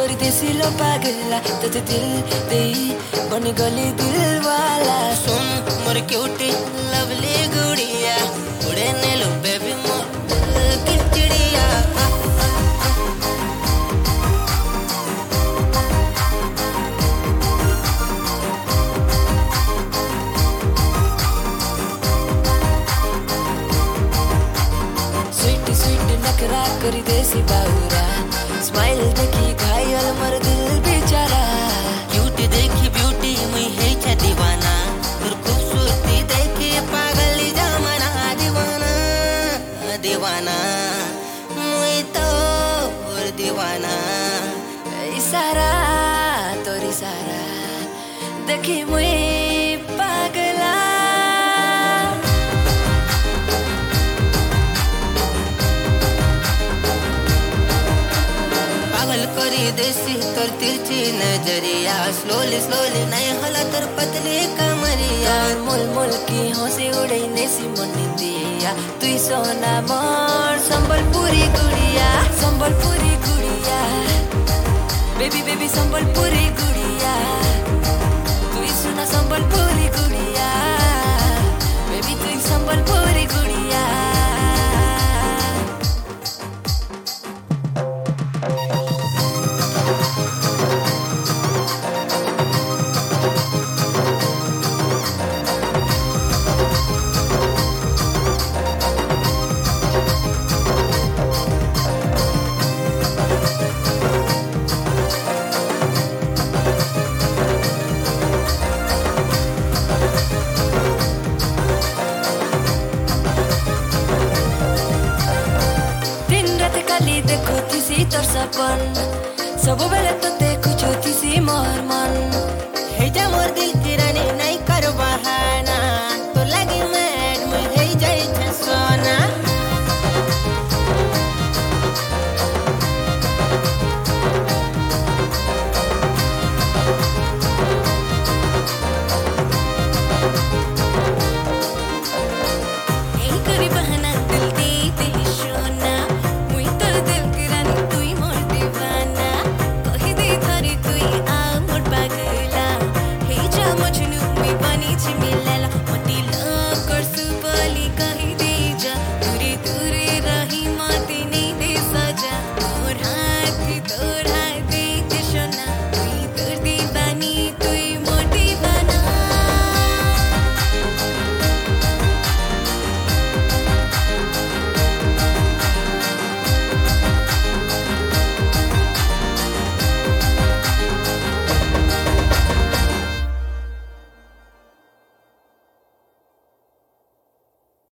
गरिदेसी लो पागला तो दिल दे बन गली दिल वाला सुन मोर क्यूटी लवली गुड़िया उड़े ने लो बेबी मोर दिल की चिड़िया स्वीट स्वीट नखरा गरिदेसी बाउरा स्माइल देखी घायल मर दिल बेचारा क्यूटी देखी ब्यूटी मुई है छ दीवाना तोर खूबसूरती देखी पागल जमाना दीवाना दीवाना मुई तो और दीवाना इशारा तोर इशारा देखी मुई पागला पागल करी देसी तोर तिरछी नजरिया स्लोली स्लोली नहीं हला तोर पतली कमरिया मोल मोल की हंसी उड़े नेसी मन दिया तुई सोना मोर संबलपुरी गुड़िया बेबी बेबी संबलपुरी गुड़िया तुई सुना संबलपुरी गुड़िया बेबी तुई संबलपुरी गुड़िया देखो तिसी तोर सपन सब बेले तो देखो जो तिसी मोर मन